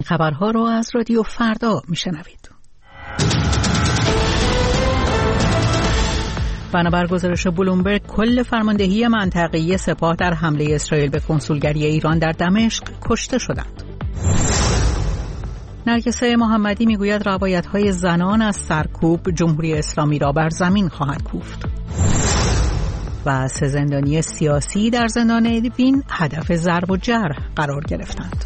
خبرها رو از رادیو فردا میشنوید. بنابر گزارش بلومبرگ، کل فرماندهی منطقه‌ای سپاه در حمله اسرائیل به کنسولگری ایران در دمشق کشته شدند. نرگس محمدی میگوید روایت‌های زنان از سرکوب جمهوری اسلامی را بر زمین خواهد کوفت. و 3 زندانی سیاسی در زندان ادوین هدف ضرب و جرح قرار گرفتند.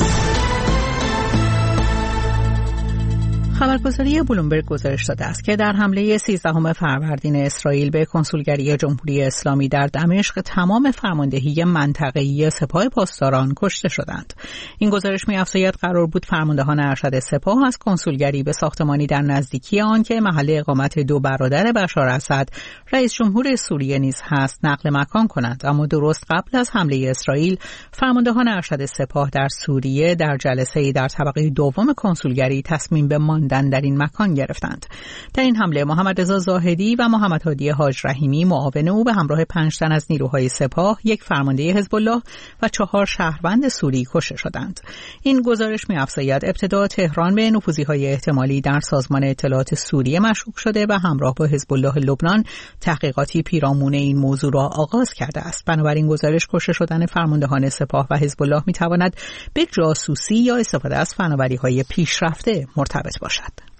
خبرگزاری بلومبرگ گزارش داده است که در حمله 13 فروردین اسرائیل به کنسولگری جمهوری اسلامی در دمشق تمام فرماندهی منطقه‌ای سپاه پاسداران کشته شدند. این گزارش می‌افزاید قرار بود فرماندهان ارشد سپاه از کنسولگری به ساختمانی در نزدیکی آن که محل اقامت 2 برادر بشار اسد رئیس جمهور سوریه نیز هست نقل مکان کنند، اما درست قبل از حمله اسرائیل فرماندهان ارشد سپاه در سوریه در جلسه‌ای در طبقه دوم کنسولگری تصمیم به در این مکان گرفتند. در این حمله محمد رضا زاهدی و محمد هادی حاج رحیمی معاون او به همراه 5 تن از نیروهای سپاه، 1 فرمانده حزب الله و 4 شهروند سوری کشته شدند. این گزارش می‌افزاید ابتدا تهران به نفوذی‌های احتمالی در سازمان اطلاعات سوریه مشکوک شده و همراه با حزب الله لبنان تحقیقاتی پیرامون این موضوع را آغاز کرده است. بنابراین گزارش کشته شدن فرماندهان سپاه و حزب الله می‌تواند به جاسوسی یا استفاده از فناوری‌های پیشرفته مرتبط باشد.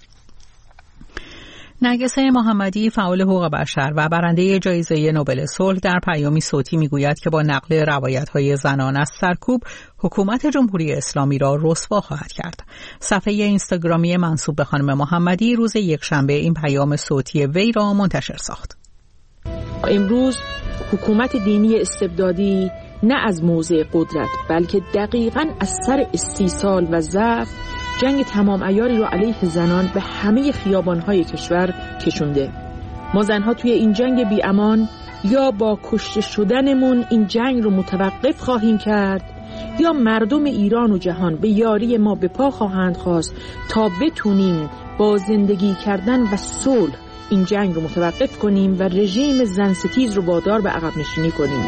نرگس محمدی، فعال حقوق بشر و برنده جایزه نوبل صلح، در پیامی صوتی میگوید که با نقل روایت‌های زنان از سرکوب حکومت جمهوری اسلامی را رسوا خواهد کرد. صفحه اینستاگرامی منسوب به خانم محمدی روز یکشنبه این پیام صوتی وی را منتشر ساخت. امروز حکومت دینی استبدادی نه از موضع قدرت بلکه دقیقاً از سر استیصال و ضعف جنگ تمام عیاری رو علیه زنان به همه خیابان‌های کشور کشونده. ما زنها توی این جنگ بی امان یا با کشته شدنمون این جنگ رو متوقف خواهیم کرد یا مردم ایران و جهان به یاری ما به پا خواهند خواست تا بتونیم با زندگی کردن و صلح این جنگ رو متوقف کنیم و رژیم زنستیز رو وادار به عقب نشینی کنیم.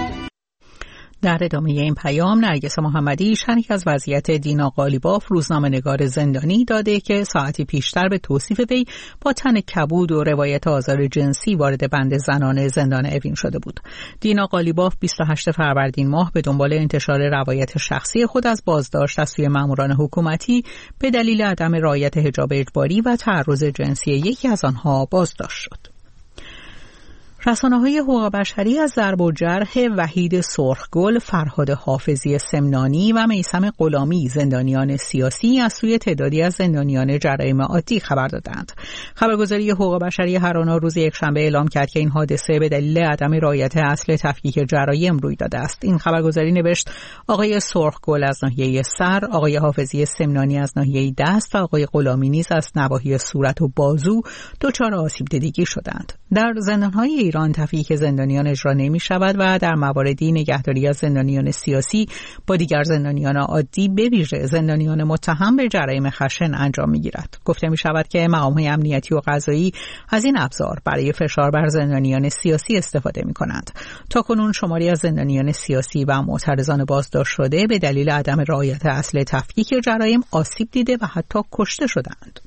در ادامه این پیام نرگس محمدی شرح از وضعیت دینا قالیباف، روزنامه‌نگار زندانی، داده که ساعتی پیشتر به توصیف وی با تن کبود و روایت آزار جنسی وارد بند زنان زندان اوین شده بود. دینا قالیباف 28 فروردین ماه به دنبال انتشار روایت شخصی خود از بازداشت از سوی ماموران حکومتی به دلیل عدم رعایت حجاب اجباری و تعرض جنسی یکی از آنها بازداشت شد. رسانه‌های حقوق بشری از ضرب و جرح وحید سرخگل، فرهاد حافظی سمنانی و میثم غلامی، زندانیان سیاسی، از سوی تعدادی از زندانیان جرایم عادی خبر دادند. خبرگزاری حقوق بشری هرانا روز یکشنبه اعلام کرد که این حادثه به دلیل عدم رعایت اصل تفکیک جرایم روی داده است. این خبرگزاری نوشت آقای سرخگل از ناحیه سر، آقای حافظی سمنانی از ناحیه دست و آقای غلامی نیز از نواحی صورت و بازو دچار آسیب دیدگی شدند. در زندان‌های ایران تفکیک زندانیان اجرا نمی‌شود و در مواردی نگهداری از زندانیان سیاسی با دیگر زندانیان عادی به ویژه زندانیان متهم به جرایم خشن انجام می‌گیرد. گفته می‌شود که مقام‌های امنیتی و قضایی از این ابزار برای فشار بر زندانیان سیاسی استفاده می‌کنند. تاکنون شماری از زندانیان سیاسی و معترضان بازداشت شده به دلیل عدم رعایت اصل تفکیک جرایم آسیب دیده و حتی کشته شدند.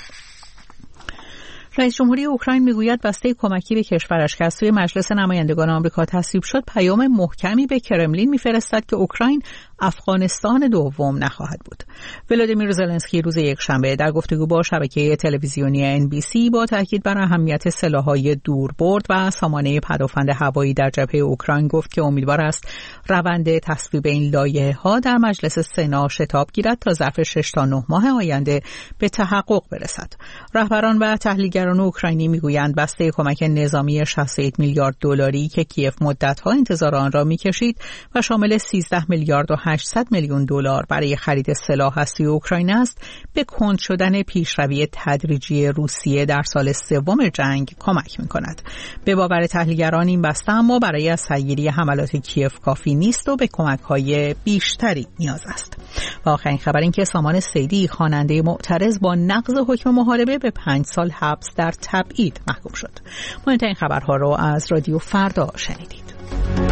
رئیس جمهوری اوکراین میگوید بسته کمکی به کشورش که از سوی مجلس نمایندگان آمریکا تصویب شد پیام محکمی به کرملین میفرستد که اوکراین افغانستان دوم نخواهد بود. ولادیمیر زلنسکی روز یکشنبه در گفتگو با شبکه تلویزیونی NBC با تاکید بر اهمیت سلاح‌های دوربرد و سامانه پدافند هوایی در جبهه اوکراین گفت که امیدوار است روند تصویب این لایحه‌ها در مجلس سنا شتاب گیرد تا ظرف 6 تا 9 ماه آینده به تحقق برسد. رهبران و تحلیلگران اوکراینی میگویند بسته کمک نظامی 61 میلیارد دلاری که کیف مدت‌ها انتظار آن را می‌کشید و شامل 13 میلیارد و 800 میلیون دلار برای خرید سلاح از سوی اوکراین است، به کند شدن پیشروی تدریجی روسیه در سال سوم جنگ کمک می‌کند. به باور تحلیلگران این بسته اما برای از سرگیری حملات کیف کافی نیست و به کمک‌های بیشتری نیاز است. و آخرین خبر این که سامان سیدی، خواننده معترض، با نقض حکم محاربه به 5 سال حبس در تبعید محکوم شد. مهمترین خبرها را از رادیو فردا شنیدید.